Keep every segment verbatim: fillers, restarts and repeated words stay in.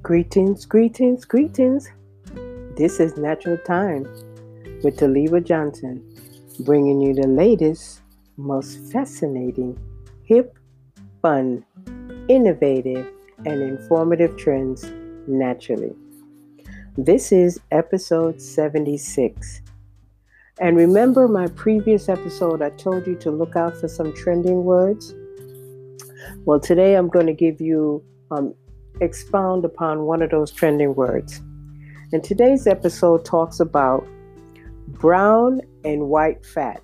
Greetings, greetings, greetings. This is Natural Time with Taliba Johnson, bringing you the latest, most fascinating, hip, fun, innovative, and informative trends naturally. This is episode seventy-six. And remember my previous episode, I told you to look out for some trending words? Well, today I'm going to give you um, expound upon one of those trending words. And today's episode talks about brown and white fat.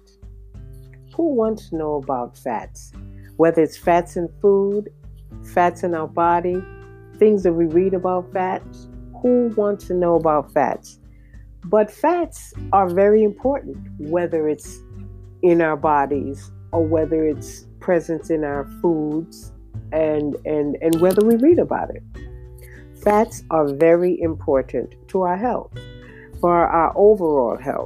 Who wants to know about fats? Whether it's fats in food, fats in our body, things that we read about fats, who wants to know about fats? But fats are very important, whether it's in our bodies or whether it's present in our foods and, and, and whether we read about it. Fats are very important to our health, for our overall health.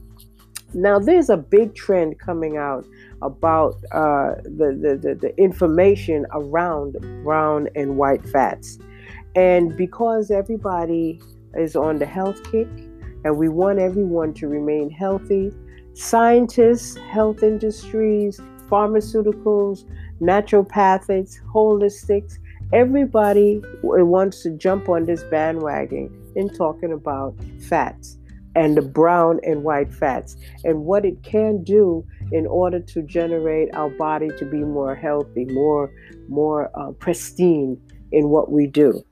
Now, there's a big trend coming out about uh, the, the, the, the information around brown and white fats. And because everybody is on the health kick and we want everyone to remain healthy, scientists, health industries, pharmaceuticals, naturopathics, holistics, everybody wants to jump on this bandwagon in talking about fats and the brown and white fats and what it can do in order to generate our body to be more healthy, more, more uh, pristine in what we do.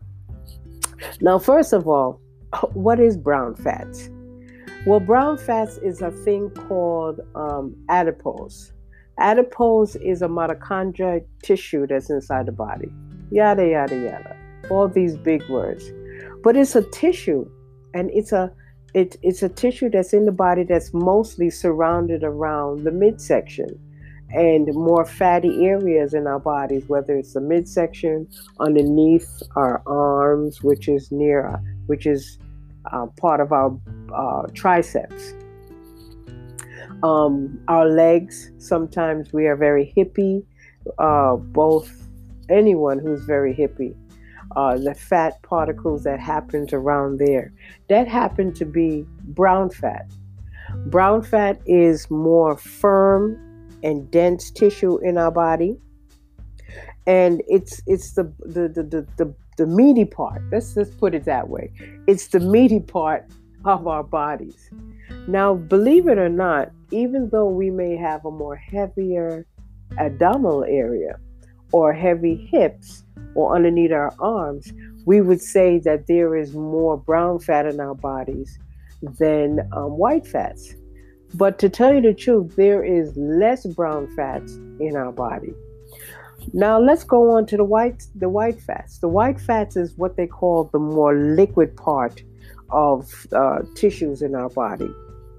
Now, first of all, what is brown fats? Well, brown fats is a thing called um, adipose. Adipose is a mitochondrial tissue that's inside the body. Yada, yada, yada. All these big words. But it's a tissue, and it's a it, it's a tissue that's in the body that's mostly surrounded around the midsection and more fatty areas in our bodies, whether it's the midsection, underneath our arms, which is near, which is uh, part of our uh, triceps. Um, our legs, sometimes we are very hippie, uh, both anyone who's very hippie, uh, the fat particles that happens around there, that happen to be brown fat. Brown fat is more firm and dense tissue in our body, and it's it's the the the the, the, the meaty part. Let's just put it that way. It's the meaty part of our bodies. Now, believe it or not, even though we may have a more heavier abdominal area or heavy hips or underneath our arms, we would say that there is more brown fat in our bodies than um, white fats. But to tell you the truth, there is less brown fats in our body. Now let's go on to the white the white fats. The white fats is what they call the more liquid part of uh, tissues in our body.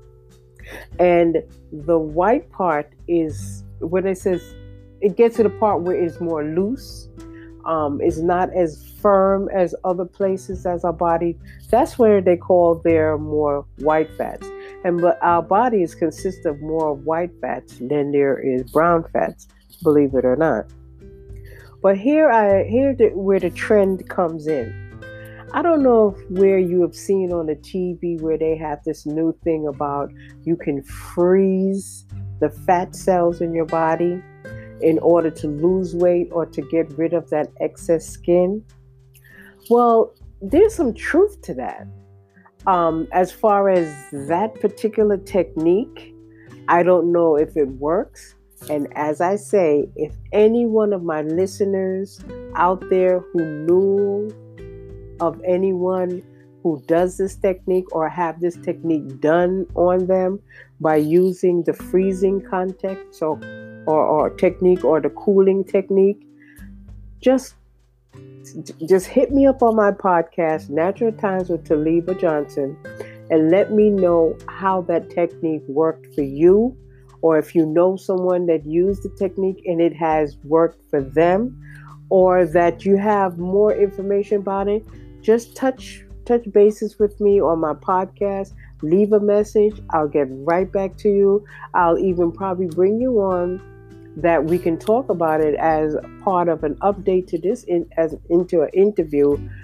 And the white part is when it says it gets to the part where it's more loose, um, it's not as firm as other places as our body. That's where they call their more white fats. And but our bodies consist of more white fats than there is brown fats, believe it or not. But here I here the, where the trend comes in. I don't know if where you have seen on the T V where they have this new thing about you can freeze the fat cells in your body in order to lose weight or to get rid of that excess skin. Well, there's some truth to that. Um, as far as that particular technique, I don't know if it works. And as I say, if any one of my listeners out there who knew of anyone who does this technique or have this technique done on them by using the freezing context or, or, or technique or the cooling technique, just, just hit me up on my podcast, Natural Times with Taliba Johnson, and let me know how that technique worked for you, or if you know someone that used the technique and it has worked for them, or that you have more information about it. Just touch touch bases with me on my podcast. Leave a message. I'll get right back to you. I'll even probably bring you on that we can talk about it as part of an update to this in, as into an interview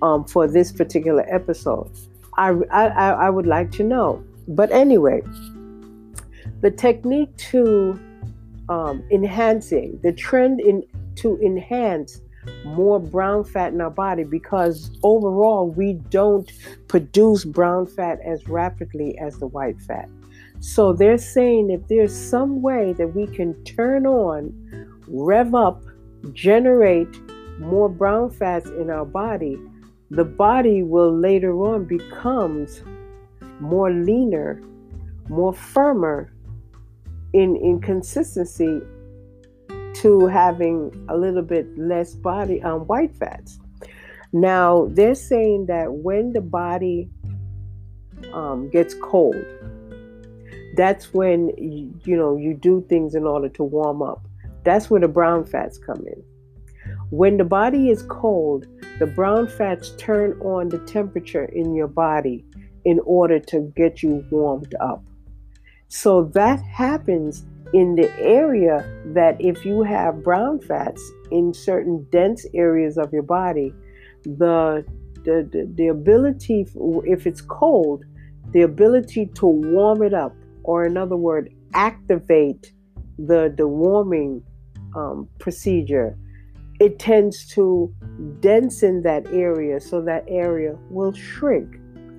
um, for this particular episode. I, I, I would like to know. But anyway, the technique to um, enhancing, the trend in to enhance more brown fat in our body, because overall we don't produce brown fat as rapidly as the white fat. So they're saying if there's some way that we can turn on, rev up, generate more brown fats in our body, the body will later on becomes more leaner, more firmer in, in consistency to having a little bit less body um, white fats. Now, they're saying that when the body um, gets cold, that's when, you, you know, you do things in order to warm up. That's where the brown fats come in. When the body is cold, the brown fats turn on the temperature in your body in order to get you warmed up. So that happens in the area that if you have brown fats in certain dense areas of your body, the the, the, the ability, if it's cold, the ability to warm it up, or in other words, activate the, the warming um, procedure, it tends to densen that area, so that area will shrink.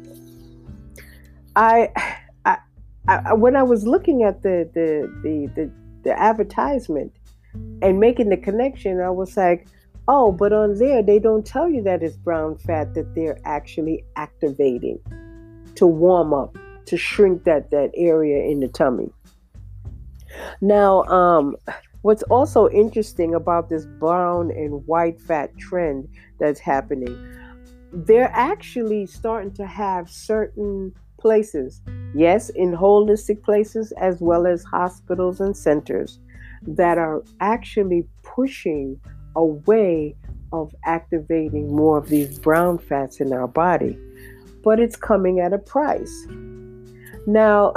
I, I, I when I was looking at the the, the the the advertisement and making the connection, I was like, oh, but on there they don't tell you that it's brown fat that they're actually activating to warm up, to shrink that that area in the tummy. Now, um, what's also interesting about this brown and white fat trend that's happening, they're actually starting to have certain places, yes, in holistic places as well as hospitals and centers, that are actually pushing a way of activating more of these brown fats in our body. But it's coming at a price. Now,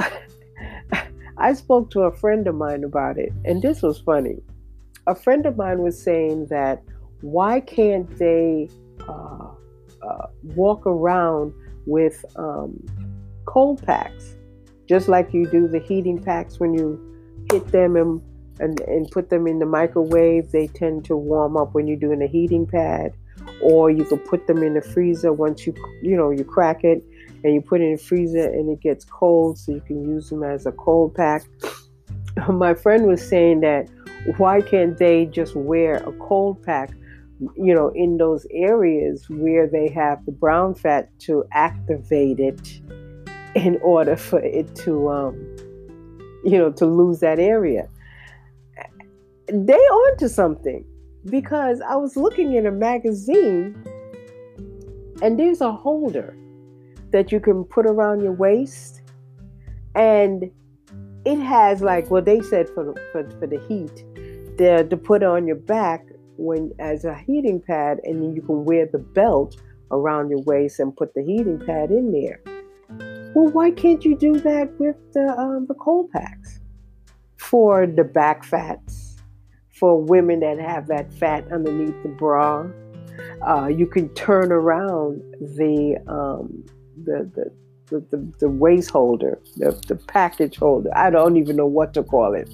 I spoke to a friend of mine about it, and this was funny. A friend of mine was saying that why can't they uh, uh, walk around with um, cold packs, just like you do the heating packs when you hit them and, and, and put them in the microwave. They tend to warm up when you're doing a heating pad, or you can put them in the freezer once you, you know, you crack it and you put it in the freezer and it gets cold, so you can use them as a cold pack. My friend was saying that why can't they just wear a cold pack, you know, in those areas where they have the brown fat to activate it in order for it to, um, you know, to lose that area. They onto something, because I was looking in a magazine and there's a holder that you can put around your waist, and it has, like, well, they said for the, for, for the heat, there to put on your back when as a heating pad, and then you can wear the belt around your waist and put the heating pad in there. Well, why can't you do that with the um, the cold packs for the back fats, for women that have that fat underneath the bra? Uh, you can turn around the um, the, the the the the waist holder, the the package holder. I don't even know what to call it.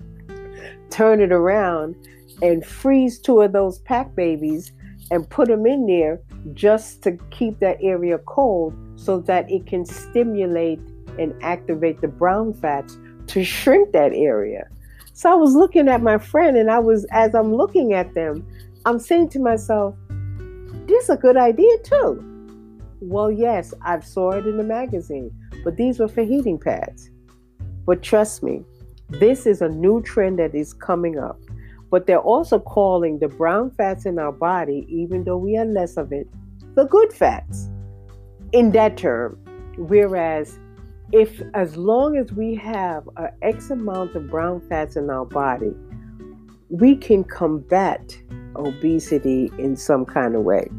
Turn it around and freeze two of those pack babies and put them in there just to keep that area cold, so that it can stimulate and activate the brown fats to shrink that area. So I was looking at my friend, and I was, as I'm looking at them, I'm saying to myself, this is a good idea too. Well, yes, I saw it in the magazine, but these were for heating pads. But trust me, this is a new trend that is coming up. But they're also calling the brown fats in our body, even though we have less of it, the good fats in that term. Whereas if, as long as we have an X amount of brown fats in our body, we can combat obesity in some kind of way.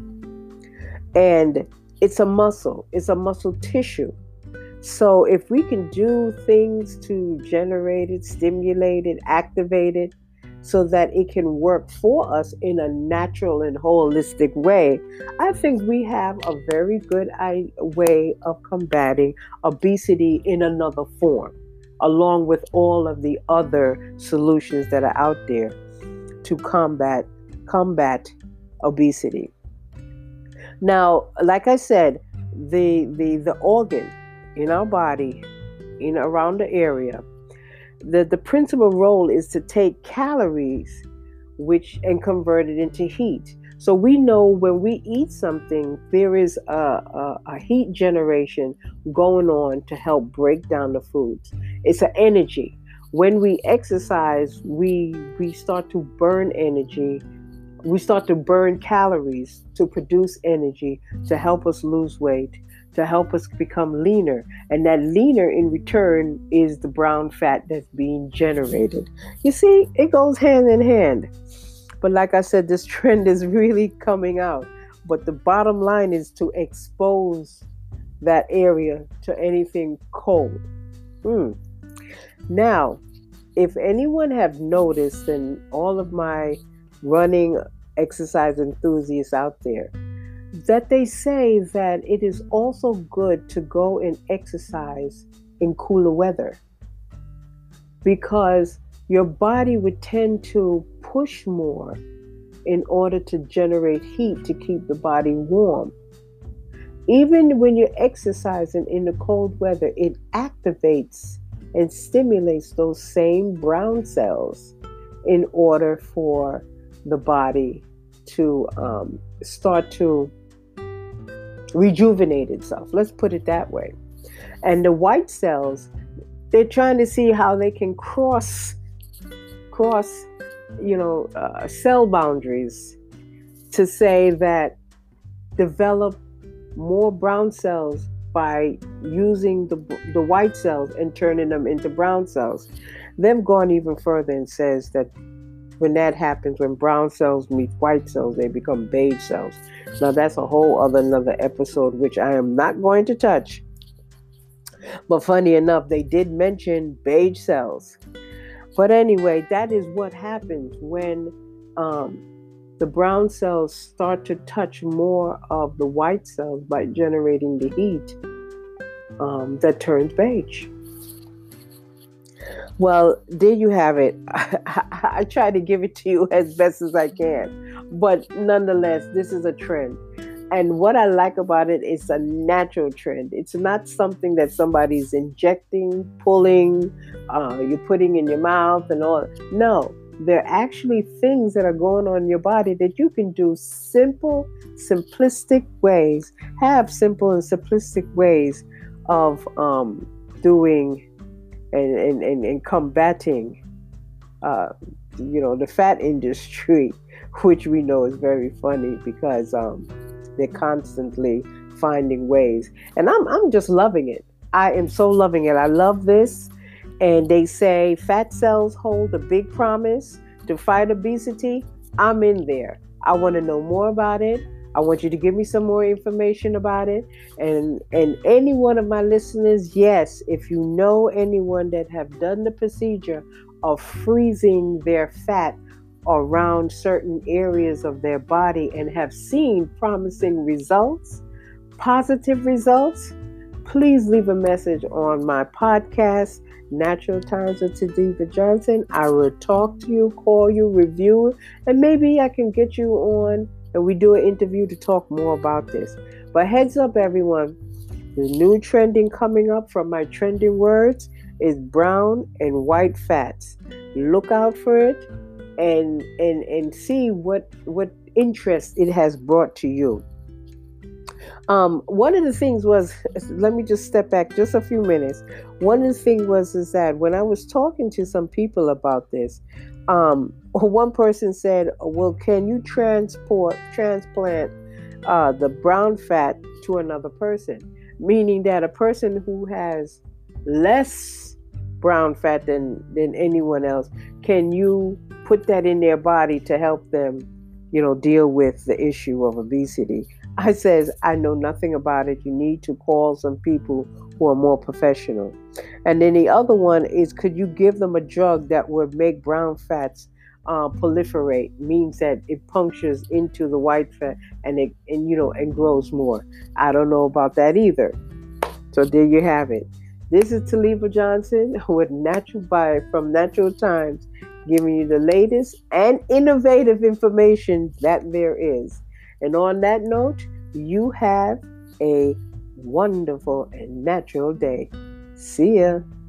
And it's a muscle, it's a muscle tissue. So if we can do things to generate it, stimulate it, activate it, so that it can work for us in a natural and holistic way, I think we have a very good way of combating obesity in another form, along with all of the other solutions that are out there to combat combat obesity. Now, like I said, the the the organ in our body, in around the area, the the principal role is to take calories, which and convert it into heat. So we know when we eat something, there is a, a, a heat generation going on to help break down the foods. It's an energy. When we exercise, we we start to burn energy. We start to burn calories to produce energy to help us lose weight, to help us become leaner. And that leaner in return is the brown fat that's being generated. You see, it goes hand in hand. But like I said, this trend is really coming out. But the bottom line is to expose that area to anything cold. Mm. Now, if anyone have noticed, and all of my running exercise enthusiasts out there, that they say that it is also good to go and exercise in cooler weather, because your body would tend to push more in order to generate heat to keep the body warm. Even when you're exercising in the cold weather, it activates and stimulates those same brown cells in order for the body to um, start to rejuvenate itself. Let's put it that way. And the white cells, they're trying to see how they can cross, cross, you know, uh, cell boundaries to say that develop more brown cells by using the the white cells and turning them into brown cells. They've gone even further and says that when that happens, when brown cells meet white cells, they become beige cells. Now that's a whole other another episode, which I am not going to touch. But funny enough, they did mention beige cells. But anyway, that is what happens when um, the brown cells start to touch more of the white cells by generating the heat um, that turns beige. Well, there you have it. I, I, I try to give it to you as best as I can. But nonetheless, this is a trend. And what I like about it is a natural trend. It's not something that somebody's injecting, pulling, uh, you're putting in your mouth and all. No, they're actually things that are going on in your body that you can do simple, simplistic ways, have simple and simplistic ways of um, doing and, and, and, and combating, uh, you know, the fat industry, which we know is very funny because um, they're constantly finding ways. And I'm I'm just loving it. I am so loving it. I love this. And they say fat cells hold a big promise to fight obesity. I'm in there. I want to know more about it. I want you to give me some more information about it. And and any one of my listeners, yes, if you know anyone that have done the procedure of freezing their fat around certain areas of their body and have seen promising results, positive results, please leave a message on my podcast, Natural Times with Tadiva Johnson. I will talk to you, call you, review, and maybe I can get you on and we do an interview to talk more about this. But heads up, everyone, the new trending coming up from my trending words is brown and white fats. Look out for it and and and see what what interest it has brought to you. Um, one of the things was, let me just step back just a few minutes. One of the things was is that when I was talking to some people about this, um, one person said, well, can you transport, transplant uh, the brown fat to another person? Meaning that a person who has less brown fat than, than anyone else, can you put that in their body to help them, you know, deal with the issue of obesity? I says, I know nothing about it. You need to call some people who are more professional. And then the other one is, could you give them a drug that would make brown fats uh, proliferate, means that it punctures into the white fat and it and you know and grows more. I don't know about that either. So there you have it. This is Taliba Johnson with Natural by from Natural Times, giving you the latest and innovative information that there is. And on that note, you have a wonderful and natural day. See ya.